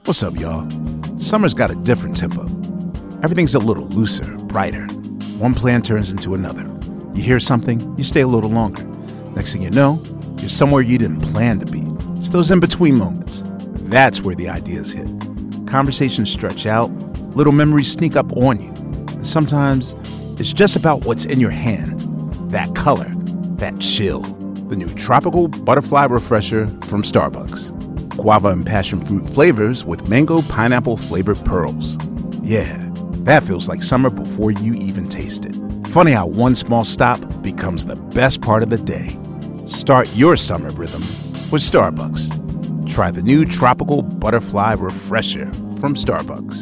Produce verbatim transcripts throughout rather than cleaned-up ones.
What's up, y'all? Summer's got a different tempo. Everything's a little looser, brighter. One plan turns into another. You hear something, you stay a little longer. Next thing you know, you're somewhere you didn't plan to be. It's those in-between moments. That's where the ideas hit. Conversations stretch out, little memories sneak up on you. And sometimes, it's just about what's in your hand. That color, that chill. The new Tropical Butterfly Refresher from Starbucks. Guava and passion fruit flavors with mango pineapple flavored pearls. Yeah, that feels like summer before you even taste it. Funny how one small stop becomes the best part of the day. Start your summer rhythm with Starbucks. Try the new Tropical Butterfly Refresher from Starbucks.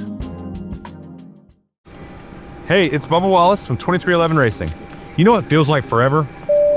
Hey, it's Bubba Wallace from twenty-three eleven Racing. You know what feels like forever?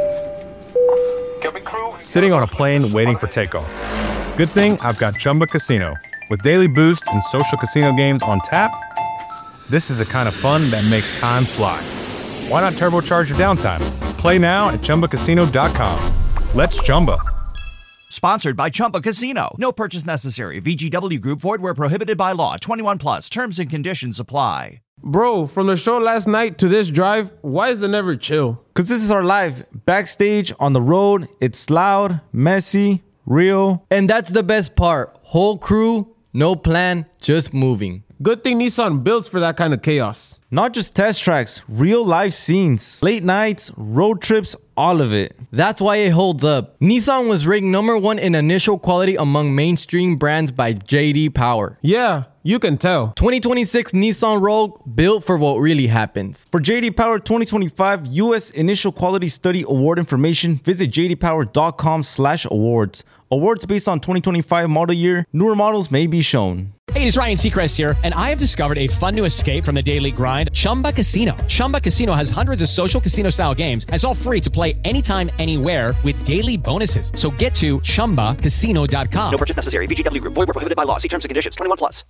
Sitting on a plane waiting for takeoff. Good thing I've got Chumba Casino. With daily boost and social casino games on tap, this is the kind of fun that makes time fly. Why not turbocharge your downtime? Play now at Chumba Casino dot com. Let's Chumba. Sponsored by Chumba Casino. No purchase necessary. V G W Group. Void where prohibited by law. twenty-one plus. Terms and conditions apply. Bro, from the show last night to this drive, why is it never chill? Because this is our life. Backstage, on the road, it's loud, messy, real. And that's the best part. Whole crew, no plan, just moving. Good thing Nissan builds for that kind of chaos. Not just test tracks, real life scenes, late nights, road trips, all of it. That's why it holds up. Nissan was ranked number one in initial quality among mainstream brands by J D Power. Yeah, you can tell. twenty twenty-six Nissan Rogue, built for what really happens. For J D Power twenty twenty-five U S Initial Quality Study Award information, visit j d power dot com slash awards. Awards based on twenty twenty-five model year. Newer models may be shown. Hey, it's Ryan Seacrest here, and I have discovered a fun new escape from the daily grind, Chumba Casino. Chumba Casino has hundreds of social casino-style games, and it's all free to play anytime, anywhere with daily bonuses. So get to chumba casino dot com. No purchase necessary. V G W Group. Void where prohibited by law. See terms and conditions. twenty-one plus.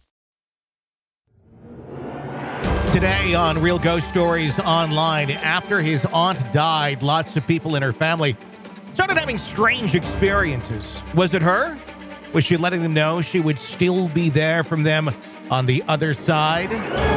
Today on Real Ghost Stories Online, after his aunt died, lots of people in her family started having strange experiences. Was it her? Was she letting them know she would still be there from them on the other side?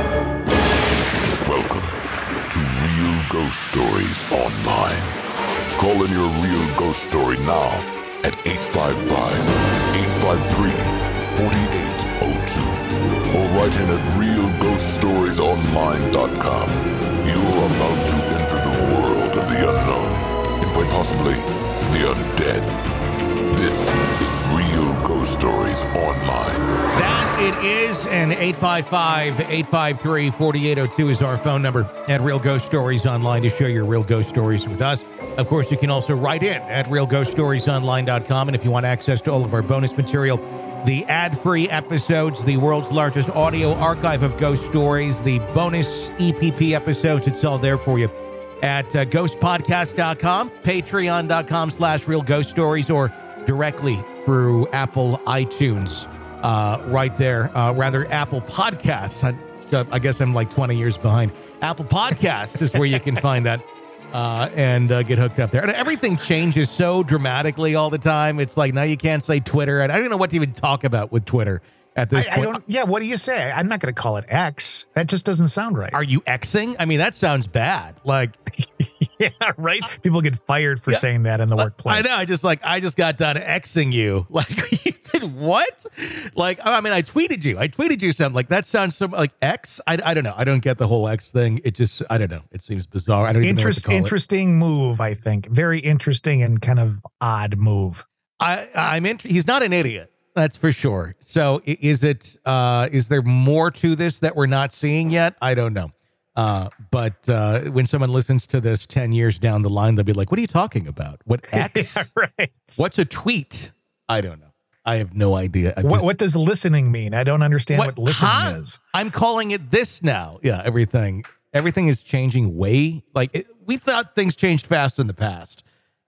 Welcome to Real Ghost Stories Online. Call in your real ghost story now at eight five five, eight five three, four eight zero two or write in at real ghost stories online dot com. You're about to enter the world of the unknown and quite possibly the undead. This is Real Ghost Stories Online. That it is, and eight five five, eight five three, four eight zero two is our phone number at Real Ghost Stories Online to share your real ghost stories with us. Of course, you can also write in at real ghost stories online dot com, and if you want access to all of our bonus material, the ad-free episodes, the world's largest audio archive of ghost stories, the bonus E P P episodes, it's all there for you at uh, ghost podcast dot com, patreon dot com slash real ghost stories, or directly through Apple iTunes, uh, right there. Uh, rather, Apple Podcasts. I, I guess I'm like twenty years behind. Apple Podcasts is where you can find that uh, and uh, get hooked up there. And everything changes so dramatically all the time. It's like now you can't say Twitter, and I don't know what to even talk about with Twitter at this I, point. I don't, yeah, what do you say? I'm not going to call it X. That just doesn't sound right. Are you Xing? I mean, that sounds bad. Like, yeah, right. People get fired for yeah. saying that in the workplace. I know. I just like I just got done Xing you. Like, you did what? Like, I mean, I tweeted you. I tweeted you something like that. Sounds so like X. I, I don't know. I don't get the whole X thing. It just I don't know. It seems bizarre. I don't even Interest, know what to call interesting it. move. I think very interesting and kind of odd move. I I'm in, he's not an idiot. That's for sure. So is it, uh, is there more to this that we're not seeing yet? I don't know. Uh, but uh, when someone listens to this ten years down the line, they'll be like, what are you talking about? What X? Yeah, right. What's a tweet? I don't know. I have no idea. What, just, what does listening mean? I don't understand what, what listening huh? is. I'm calling it this now. Yeah, everything. Everything is changing way. Like it, we thought things changed fast in the past.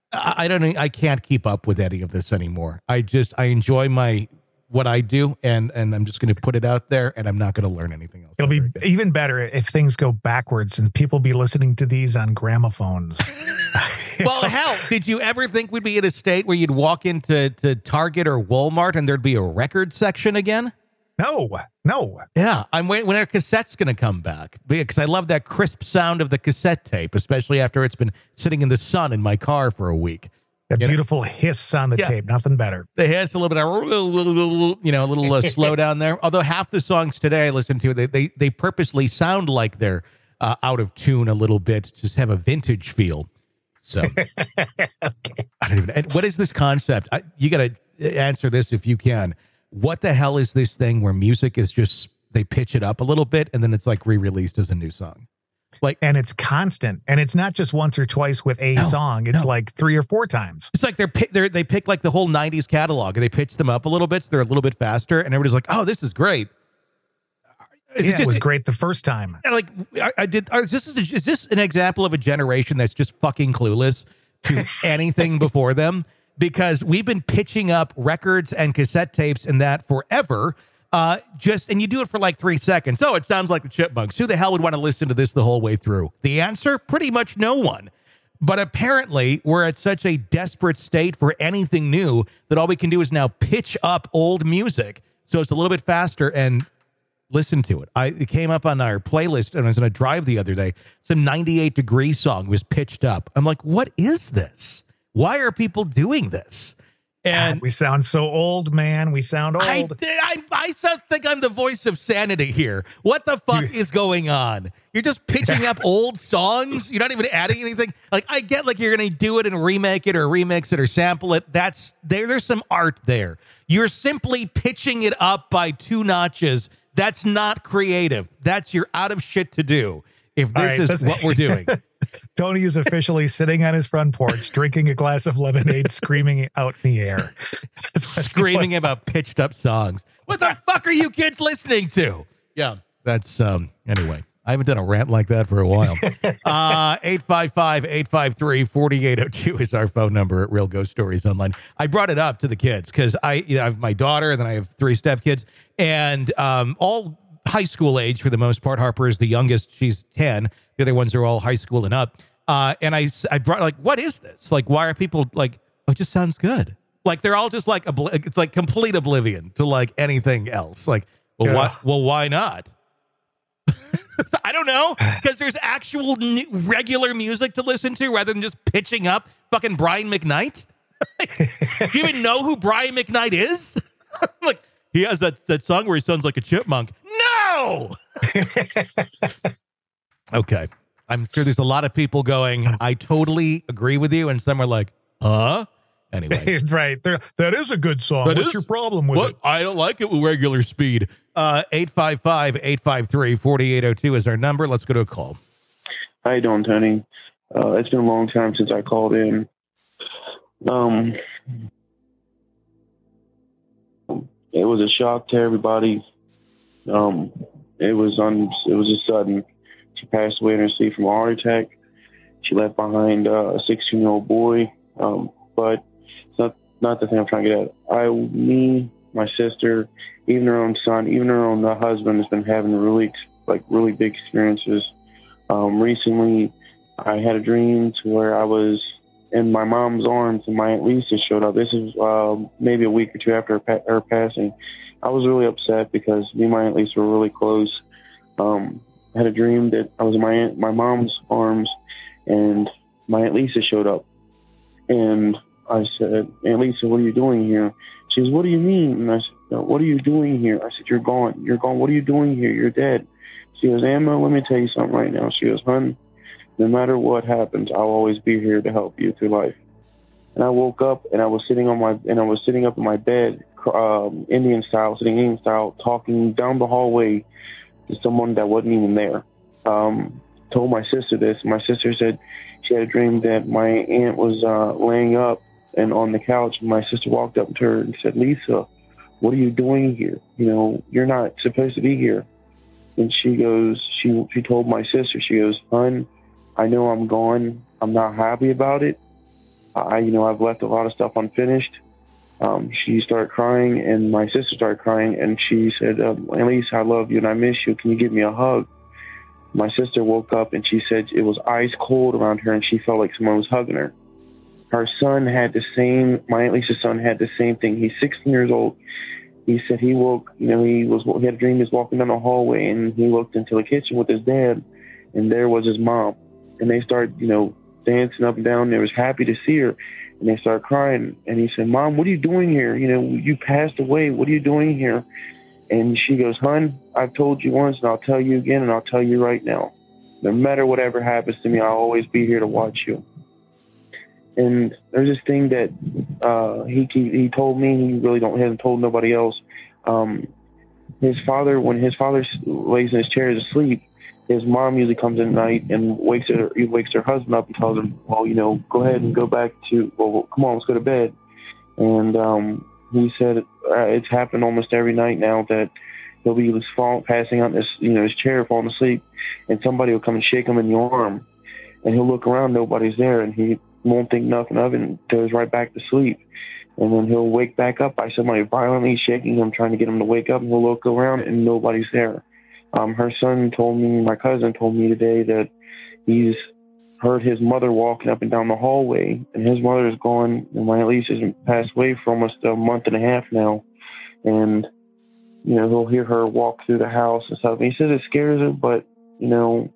I don't know. I can't keep up with any of this anymore. I just, I enjoy my, what I do, and, and I'm just going to put it out there, and I'm not going to learn anything else. It'll be again. even better if things go backwards and people be listening to these on gramophones. Well, hell, did you ever think we'd be in a state where you'd walk into to Target or Walmart and there'd be a record section again? No, no. Yeah, I'm waiting when our cassette's going to come back because I love that crisp sound of the cassette tape, especially after it's been sitting in the sun in my car for a week. That You know? beautiful hiss on the Yeah. tape. Nothing better. The hiss, a little bit of, you know, a little uh, slow down there. Although half the songs today I listen to, they they, they purposely sound like they're uh, out of tune a little bit, just have a vintage feel. So Okay. I don't even. And what is this concept? I, you got to answer this if you can. What the hell is this thing where music is just they pitch it up a little bit and then it's like re-released as a new song? Like, And it's constant. And it's not just once or twice with a No, song. It's no. like three or four times. it's like they're, pi- they're they pick like the whole nineties catalog and they pitch them up a little bit, so they're a little bit faster, and everybody's like, "Oh, this is great." Is Yeah, it it just was great the first time. like I, I did? Is this is this an example of a generation that's just fucking clueless to anything before them? Because we've been pitching up records and cassette tapes and that forever. Uh, just and you do it for like three seconds. Oh, it sounds like the Chipmunks. Who the hell would want to listen to this the whole way through? The answer: pretty much no one. But apparently, we're at such a desperate state for anything new that all we can do is now pitch up old music so it's a little bit faster and listen to it. I it came up on our playlist, and I was on a drive the other day. Some ninety-eight degree song was pitched up. I'm like, what is this? Why are people doing this? And we sound so old, man. We sound old. I, I, I so think I'm the voice of sanity here. What the fuck is going on? You're just pitching up old songs. You're not even adding anything. Like, I get like you're going to do it and remake it or remix it or sample it. That's there. There's some art there. You're simply pitching it up by two notches. That's not creative. That's you're out of shit to do. If this right, is that's- what we're doing. Tony is officially sitting on his front porch, drinking a glass of lemonade, screaming out in the air. That's what's Screaming going- about pitched up songs. What the fuck are you kids listening to? Yeah, that's um. Anyway, I haven't done a rant like that for a while. Uh, eight five five, eight five three, four eight zero two is our phone number at Real Ghost Stories Online. I brought it up to the kids because I, you know, I have my daughter and then I have three stepkids, and um, all high school age for the most part. Harper is the youngest; she's ten. The other ones are all high school and up. Uh, and I, I brought like, what is this? Like, why are people like? Oh, it just sounds good. Like they're all just like obli- it's like complete oblivion to like anything else. Like, well, Yeah. why? Well, why not? I don't know, because there's actual new, regular music to listen to rather than just pitching up fucking Brian McKnight. Do you even know who Brian McKnight is? Like, he has that, that song where he sounds like a chipmunk. No! Okay. I'm sure there's a lot of people going, I totally agree with you. And some are like, huh? Anyway. right. There, that is a good song. That What's is- your problem with What? it? I don't like it with regular speed. Uh, eight five five, eight five three, four eight zero two is our number. Let's go to a call. How you doing, Tony? Uh, it's been a long time since I called in. Um, it was a shock to everybody. Um, it was un, it was just sudden. She passed away in her sleep from a heart attack. She left behind uh, a sixteen-year-old boy. Um, but it's not not the thing I'm trying to get at. I, me, my sister, even her own son, even her own uh, husband has been having really like really big experiences. Um, recently, I had a dream to where I was in my mom's arms and my Aunt Lisa showed up. This is uh, maybe a week or two after her, pa- her passing. I was really upset because me and my Aunt Lisa were really close. Um, I had a dream that I was in my aunt, my mom's arms and my Aunt Lisa showed up. And I said, Aunt Lisa, what are you doing here? She goes, what do you mean? And I said, no, what are you doing here? I said, you're gone. You're gone. What are you doing here? You're dead. She goes, Emma, let me tell you something right now. She goes, hun, no matter what happens, I'll always be here to help you through life. And I woke up and I was sitting on my, and I was sitting up in my bed, um, Indian style, sitting Indian style, talking down the hallway to someone that wasn't even there. Um, told my sister this. My sister said she had a dream that my aunt was uh, laying up and on the couch. And my sister walked up to her and said, Lisa, what are you doing here? You know, you're not supposed to be here. And she goes, she she told my sister, she goes, hun, I know I'm gone. I'm not happy about it. I, you know, I've left a lot of stuff unfinished. Um, she started crying, and my sister started crying, and she said, um, Aunt Lisa, I love you, and I miss you. Can you give me a hug? My sister woke up, and she said it was ice cold around her, and she felt like someone was hugging her. Her son had the same, my Aunt Lisa's son had the same thing. He's sixteen years old. he said he woke, you know, he was he had a dream he was walking down the hallway, and he looked into the kitchen with his dad, and there was his mom. And they started, you know, dancing up and down. They was happy to see her, and they started crying. And he said, "Mom, what are you doing here? You know, you passed away. What are you doing here?" And she goes, "Hun, I've told you once, and I'll tell you again, and I'll tell you right now. No matter whatever happens to me, I'll always be here to watch you." And there's this thing that uh, he he told me. He really don't hasn't told nobody else. Um, his father, when his father lays in his chair asleep, his mom usually comes in at night and wakes her, he wakes her husband up and tells him, "Well, you know, go ahead and go back to, well, come on, let's go to bed." And um, he said uh, it's happened almost every night now that he'll be fall, passing out in his, you know, his chair, falling asleep, and somebody will come and shake him in the arm, and he'll look around, nobody's there, and he won't think nothing of it and goes right back to sleep. And then he'll wake back up by somebody violently shaking him, trying to get him to wake up, and he'll look around and nobody's there. Um, her son told me, my cousin told me today that he's heard his mother walking up and down the hallway, and his mother is gone, and my Elise has passed away for almost a month and a half now. And, you know, he'll hear her walk through the house and stuff. And he says it scares him, but, you know,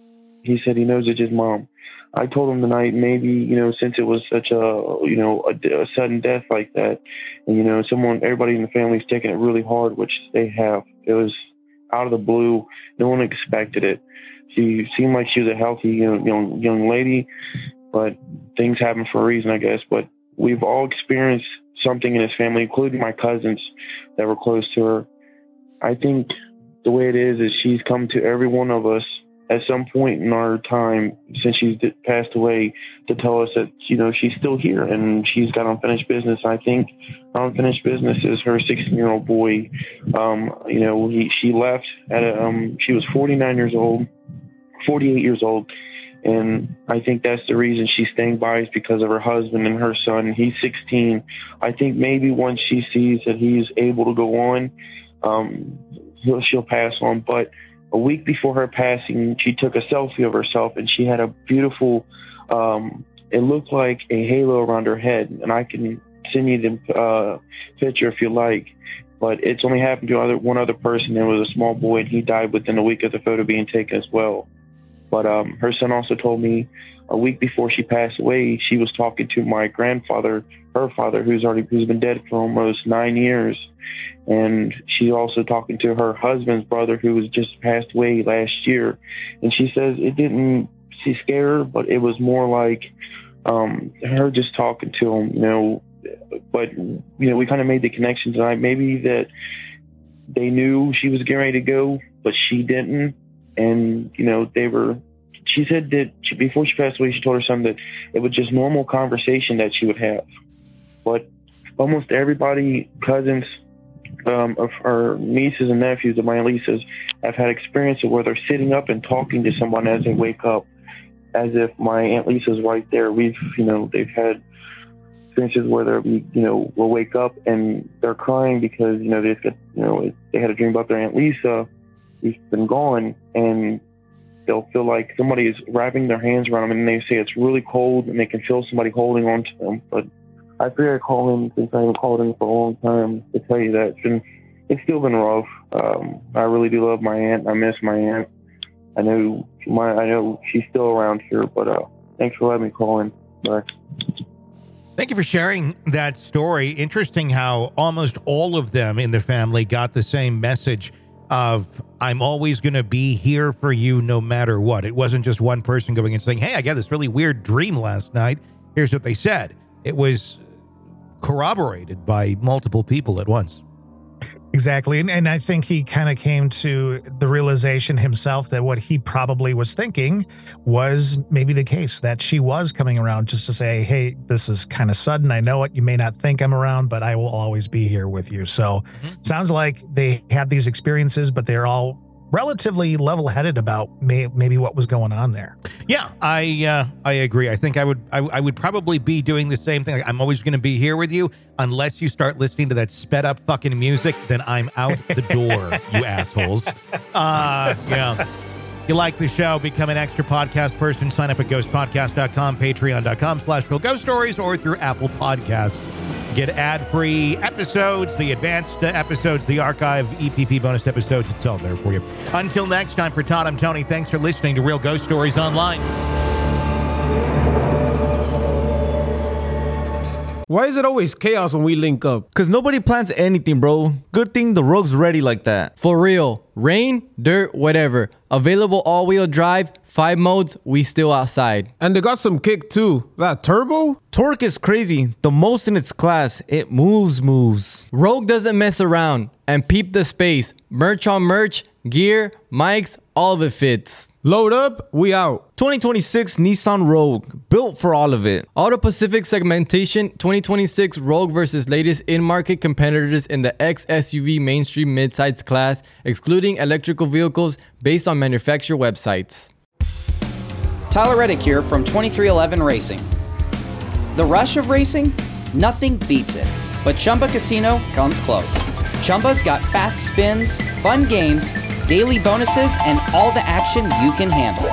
he said he knows it's his mom. I told him tonight, maybe, you know, since it was such a, you know, a, a sudden death like that, and, you know, someone, everybody in the family's taking it really hard, which they have. It was out of the blue. No one expected it. She seemed like she was a healthy, you know, young, young lady, but things happen for a reason, I guess. But we've all experienced something in this family, including my cousins that were close to her. I think the way it is, is she's come to every one of us at some point in our time since she's passed away to tell us that, you know, she's still here and she's got unfinished business. I think unfinished business is her sixteen-year-old boy. Um, you know, he, she left at a, um, she was forty-nine years old, forty-eight years old. And I think that's the reason she's staying by is because of her husband and her son. He's sixteen. I think maybe once she sees that he's able to go on, um, he'll, she'll pass on. But a week before her passing, she took a selfie of herself, and she had a beautiful, um, it looked like a halo around her head. And I can send you the uh, picture if you like. But it's only happened to other, one other person. It was a small boy, and he died within a week of the photo being taken as well. But um, her son also told me a week before she passed away, she was talking to my grandfather, her father, who's already who's been dead for almost nine years, and she's also talking to her husband's brother, who was just passed away last year. And she says it didn't she scare her, but it was more like um, her just talking to him, you know. But you know, we kind of made the connection tonight. Maybe that they knew she was getting ready to go, but she didn't. And, you know, they were, she said that she, before she passed away, she told her son that it was just normal conversation that she would have. But almost everybody, cousins, um, of her nieces and nephews of my Elisa's, have had experience of where they're sitting up and talking to someone as they wake up, as if my Aunt Lisa's right there. We've, you know, they've had experiences where they'll be, you know, will wake up and they're crying because, you know, they've got, you know, they had a dream about their Aunt Lisa who's been gone, and they'll feel like somebody is wrapping their hands around them, and they say it's really cold, and they can feel somebody holding on to them. But I figured I'd call in since I haven't called in for a long time to tell you that it's been, it's still been rough. Um, I really do love my aunt. I miss my aunt. I know my, I know she's still around here, but uh, thanks for letting me call in. Bye. Thank you for sharing that story. Interesting how almost all of them in the family got the same message of, I'm always going to be here for you no matter what. It wasn't just one person going and saying, hey, I got this really weird dream last night. Here's what they said. It was corroborated by multiple people at once. Exactly. And, and I think he kind of came to the realization himself that what he probably was thinking was maybe the case, that she was coming around just to say, hey, this is kind of sudden. I know it. You may not think I'm around, but I will always be here with you. So mm-hmm. Sounds like they had these experiences, but they're all relatively level-headed about may, maybe what was going on there. Yeah, I uh, I agree. I think I would I, I would probably be doing the same thing. I'm always going to be here with you unless you start listening to that sped up fucking music. Then I'm out the door, you assholes. Uh, yeah. You like the show, become an extra podcast person. Sign up at ghost podcast dot com, patreon dot com slash real ghost stories, or through Apple Podcasts. Get ad-free episodes, the advanced uh, episodes, the archive E P P bonus episodes. It's all there for you. Until next time, for Todd, I'm Tony. Thanks for listening to Real Ghost Stories Online. Why is it always chaos when we link up? Because nobody plans anything, bro. Good thing the rogue's ready like that. For real. Rain, dirt, whatever. Available all-wheel drive, five modes, we still outside. And they got some kick too. That turbo? Torque is crazy. The most in its class. It moves, moves. Rogue doesn't mess around. And peep the space. Merch on merch, gear, mics, all of it fits. Load up, we out. twenty twenty-six Nissan Rogue, built for all of it. Auto Pacific segmentation, twenty twenty-six Rogue versus latest in-market competitors in the X S U V mainstream midsize class, excluding electrical vehicles based on manufacturer websites. Tyler Reddick here from twenty-three eleven Racing. The rush of racing? Nothing beats it. But Chumba Casino comes close. Chumba's got fast spins, fun games, daily bonuses, and all the action you can handle.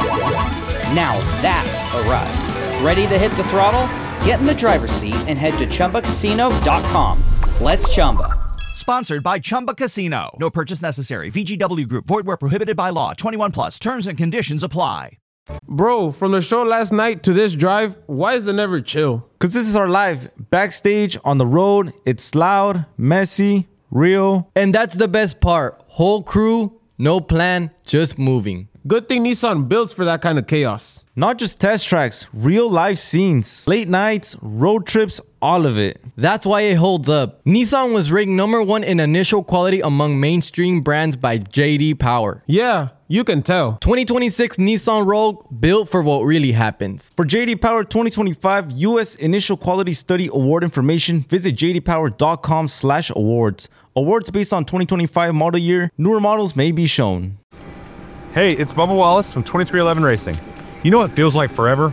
Now that's a ride. Ready to hit the throttle? Get in the driver's seat and head to Chumba Casino dot com. Let's Chumba. Sponsored by Chumba Casino. No purchase necessary. V G W Group. Void where prohibited by law. twenty-one plus. Terms and conditions apply. Bro, from the show last night to this drive, why is it never chill? Because this is our live. Backstage, on the road, it's loud, messy, real. And that's the best part. Whole crew, no plan, just moving. Good thing Nissan builds for that kind of chaos. Not just test tracks, real life scenes, late nights, road trips, all of it. That's why it holds up. Nissan was ranked number one in initial quality among mainstream brands by J D Power. Yeah, you can tell. twenty twenty-six Nissan Rogue, built for what really happens. For J D Power twenty twenty-five U S Initial Quality Study Award information, visit j d power dot com slash awards. Awards based on twenty twenty-five model year. Newer models may be shown. Hey, it's Bubba Wallace from twenty-three eleven Racing. You know what feels like forever?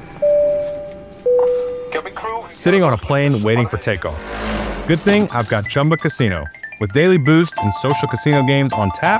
Sitting on a plane waiting for takeoff. Good thing I've got Chumba Casino. With daily boost and social casino games on tap,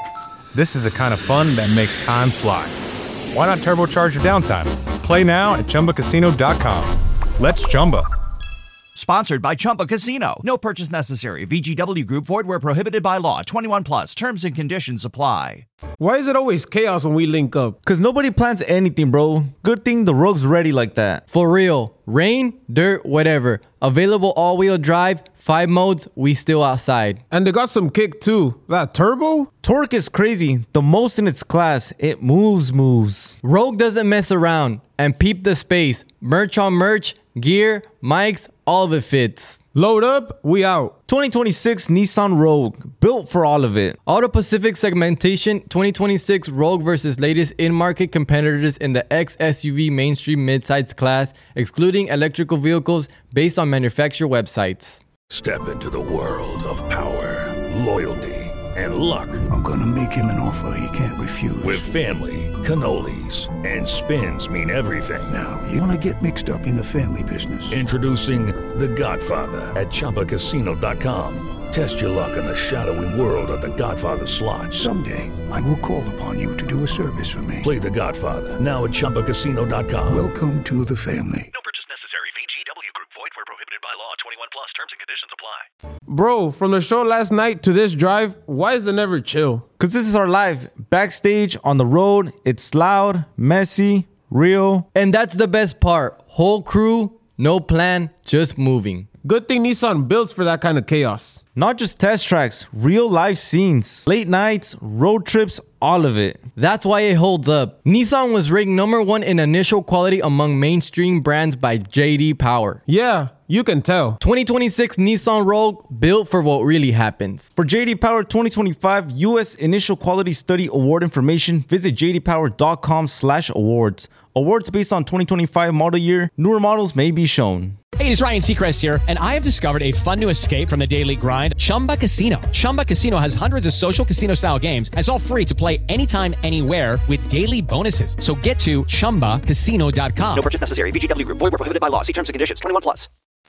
this is the kind of fun that makes time fly. Why not turbocharge your downtime? Play now at chumba casino dot com. Let's Chumba. Sponsored by Chumba Casino. No purchase necessary. V G W Group. Void where prohibited by law. twenty-one plus. Terms and conditions apply. Why is it always chaos when we link up? Because nobody plans anything, bro. Good thing the rogue's ready like that. For real. Rain, dirt, whatever. Available all-wheel drive, five modes, we still outside. And they got some kick too. That turbo? Torque is crazy. The most in its class. It moves, moves. Rogue doesn't mess around. And peep the space. Merch on merch, gear, mics, all of it fits. Load up, we out. twenty twenty-six Nissan Rogue, built for all of it. Auto Pacific segmentation, twenty twenty-six Rogue versus latest in-market competitors in the X S U V mainstream midsize class, excluding electrical vehicles based on manufacturer websites. Step into the world of power, loyalty, and luck. I'm gonna make him an offer he can't refuse. With family, cannolis, and spins mean everything. Now, you wanna get mixed up in the family business. Introducing The Godfather at chumba casino dot com. Test your luck in the shadowy world of The Godfather slot. Someday, I will call upon you to do a service for me. Play The Godfather, now at chumba casino dot com. Welcome to the family. No purchase necessary. V G W Group. Void where prohibited by law. twenty-one plus. Terms and conditions apply. Bro, from the show last night to this drive, why is it never chill? Because this is our live. Backstage, on the road, it's loud, messy, real. And that's the best part. Whole crew, no plan, just moving. Good thing Nissan builds for that kind of chaos. Not just test tracks, real life scenes, late nights, road trips, all of it. That's why it holds up. Nissan was ranked number one in initial quality among mainstream brands by J D Power. Yeah, you can tell. twenty twenty-six Nissan Rogue, built for what really happens. For J D Power twenty twenty-five U S Initial Quality Study Award information, visit j d power dot com slash awards. Awards based on twenty twenty-five model year. Newer models may be shown. Hey, it's Ryan Seacrest here, and I have discovered a fun new escape from the daily grind, Chumba Casino. Chumba Casino has hundreds of social casino-style games, and it's all free to play anytime, anywhere with daily bonuses. So get to chumba casino dot com. No purchase necessary. V G W Group. Void where prohibited by law. See terms and conditions. twenty-one plus.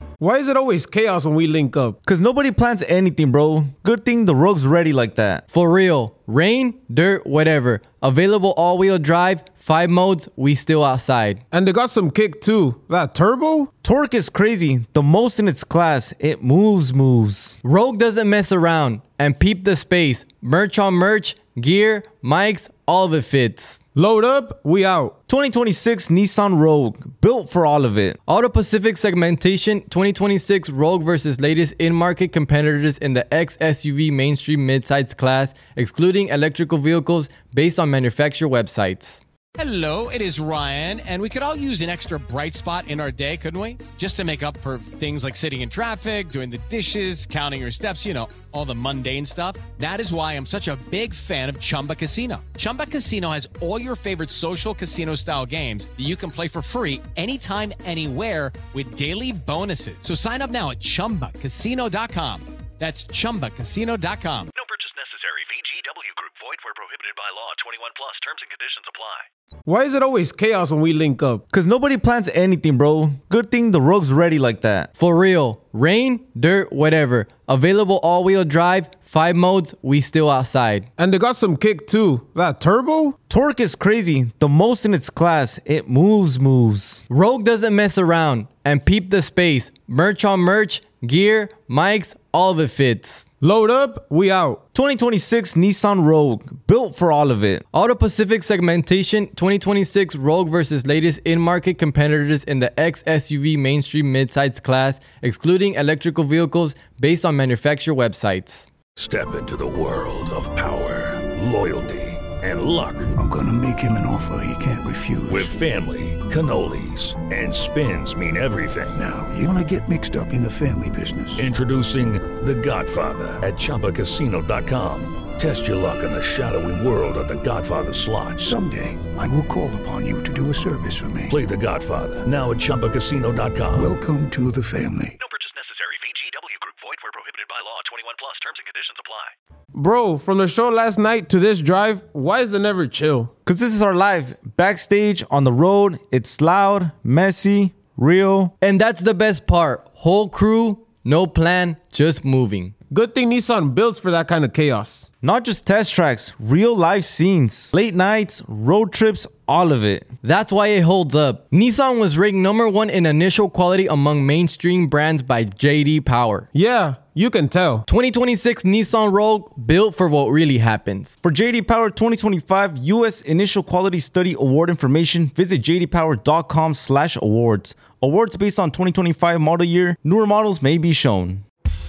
Why is it always chaos when we link up? Cause nobody plans anything, bro. Good thing the Rogue's ready like that. For real. Rain, dirt, whatever. Available all-wheel drive, five modes, we still outside. And they got some kick too. That turbo? Torque is crazy. The most in its class. It moves, moves. Rogue doesn't mess around. And peep the space. Merch on merch, gear, mics, all of it fits. Load up, we out. twenty twenty-six Nissan Rogue, built for all of it. Auto Pacific segmentation, twenty twenty-six Rogue versus latest in-market competitors in the X S U V mainstream midsize class, excluding electrical vehicles based on manufacturer websites. Hello, it is Ryan, and we could all use an extra bright spot in our day, couldn't we? Just to make up for things like sitting in traffic, doing the dishes, counting your steps, you know, all the mundane stuff. That is why I'm such a big fan of Chumba Casino. Chumba Casino has all your favorite social casino-style games that you can play for free anytime, anywhere with daily bonuses. So sign up now at chumba casino dot com. That's chumba casino dot com. No purchase necessary. V G W Group. Void where prohibited by law. twenty-one plus. Terms and conditions apply. Why is it always chaos when we link up? Cause nobody plans anything, bro. Good thing the Rogue's ready like that. For real. Rain, dirt, whatever. Available all-wheel drive, five modes, we still outside. And they got some kick too. That turbo? Torque is crazy. The most in its class. It moves, moves. Rogue doesn't mess around. And peep the space. Merch on merch, gear, mics, all of it fits. Load up, we out. twenty twenty-six Nissan Rogue, built for all of it. Auto Pacific segmentation, twenty twenty-six Rogue versus latest in-market competitors in the X S U V mainstream midsize class, excluding electrical vehicles based on manufacturer websites. Step into the world of power, loyalty, and luck. I'm gonna make him an offer he can't refuse. With family, cannolis, and spins mean everything. Now, you wanna get mixed up in the family business. Introducing The Godfather at Chumba Casino dot com. Test your luck in the shadowy world of The Godfather slot. Someday, I will call upon you to do a service for me. Play The Godfather now at Chumba Casino dot com. Welcome to the family. No purchase necessary. V G W Group. Void where prohibited by law. twenty-one plus. Terms and conditions apply. Bro, from the show last night to this drive, why is it never chill? Cause this is our life. Backstage, on the road, it's loud, messy, real. And that's the best part. Whole crew, no plan, just moving. Good thing Nissan builds for that kind of chaos. Not just test tracks, real life scenes, late nights, road trips, all of it. That's why it holds up. Nissan was ranked number one in initial quality among mainstream brands by J D Power. Yeah, you can tell. twenty twenty-six Nissan Rogue, built for what really happens. For J D Power twenty twenty-five U S Initial Quality Study Award information, visit j d power dot com slash awards. Awards based on twenty twenty-five model year. Newer models may be shown.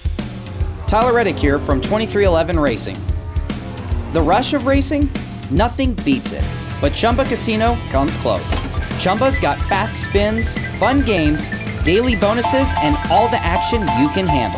Tyler Reddick here from twenty-three eleven Racing. The rush of racing? Nothing beats it. But Chumba Casino comes close. Chumba's got fast spins, fun games, daily bonuses, and all the action you can handle.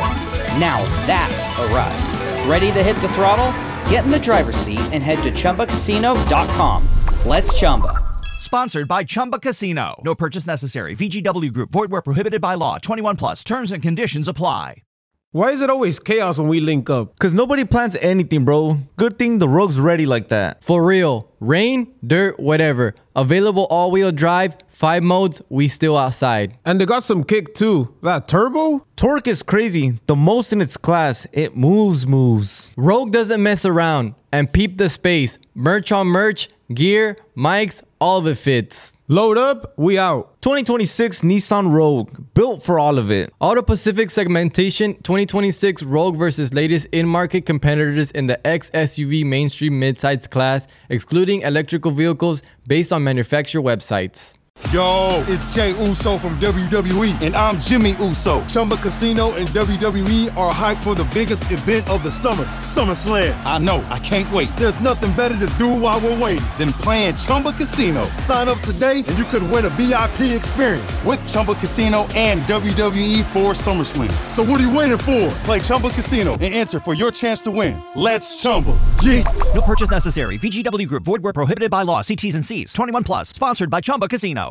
Now that's a ride. Ready to hit the throttle? Get in the driver's seat and head to chumba casino dot com. Let's Chumba. Sponsored by Chumba Casino. No purchase necessary. V G W Group. Void where prohibited by law. twenty-one plus. Terms and conditions apply. Why is it always chaos when we link up? Cause nobody plans anything, bro. Good thing the Rogue's ready like that. For real. Rain, dirt, whatever. Available all-wheel drive, five modes, we still outside. And they got some kick too. That turbo? Torque is crazy. The most in its class. It moves, moves. Rogue doesn't mess around. And peep the space. Merch on merch, gear, mics, all of it fits. Load up, we out. twenty twenty-six Nissan Rogue, built for all of it. Auto Pacific segmentation, twenty twenty-six Rogue versus latest in-market competitors in the X S U V mainstream midsize class, excluding electrical vehicles based on manufacturer websites. Yo, it's Jay Uso from W W E, and I'm Jimmy Uso. Chumba Casino and W W E are hyped for the biggest event of the summer, SummerSlam. I know, I can't wait. There's nothing better to do while we're waiting than playing Chumba Casino. Sign up today and you could win a V I P experience with Chumba Casino and W W E for SummerSlam. So what are you waiting for? Play Chumba Casino and enter for your chance to win. Let's Chumba. Yeah. No purchase necessary. V G W Group. Void where prohibited by law. See T's and C's. twenty-one plus. Sponsored by Chumba Casino.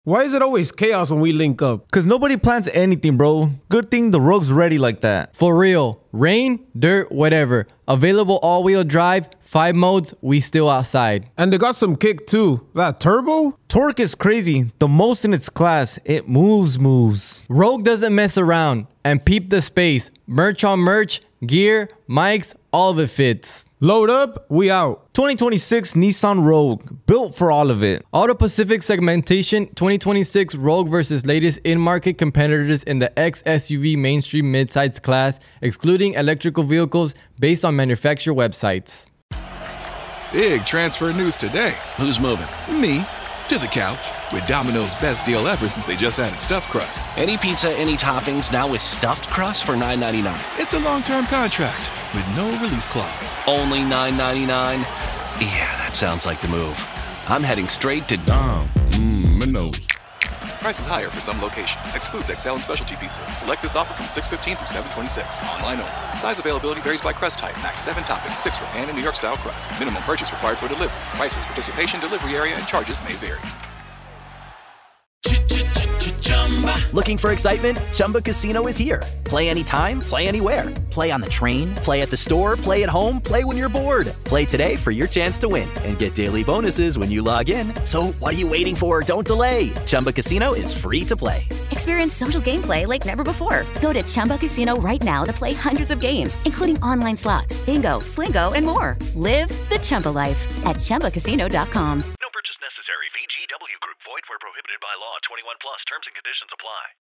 Why is it always chaos when we link up? Cause nobody plans anything, bro. Good thing the Rogue's ready like that. For real. Rain, dirt, whatever. Available all-wheel drive, five modes, we still outside. And they got some kick too. That turbo? Torque is crazy. The most in its class. It moves, moves. Rogue doesn't mess around. And peep the space. Merch on merch, gear, mics, all of it fits. Load up, we out. twenty twenty-six Nissan Rogue, built for all of it. Auto Pacific segmentation, twenty twenty-six Rogue versus latest in-market competitors in the X S U V mainstream midsize class, excluding electrical vehicles based on manufacturer websites. Big transfer news today. Who's moving? Me. To the couch. With Domino's best deal ever since they just added stuffed crust. Any pizza, any toppings, now with stuffed crust for nine ninety-nine. It's a long-term contract with no release clause. Only nine ninety-nine? Yeah, that sounds like the move. I'm heading straight to Dom. Mmm, Minos. Price is higher for some locations. Excludes X L and specialty pizzas. Select this offer from six fifteen through seven twenty-six. Online only. Size availability varies by crust type. Max seven toppings, six for pan and New York style crust. Minimum purchase required for delivery. Prices, participation, delivery area, and charges may vary. Looking for excitement? Chumba Casino is here. Play anytime, play anywhere. Play on the train, play at the store, play at home, play when you're bored. Play today for your chance to win and get daily bonuses when you log in. So what are you waiting for? Don't delay. Chumba Casino is free to play. Experience social gameplay like never before. Go to Chumba Casino right now to play hundreds of games, including online slots, bingo, Slingo, and more. Live the Chumba life at Chumba Casino dot com. No purchase necessary. V G W Group. Void where prohibited by law. twenty-one plus. Terms and conditions apply.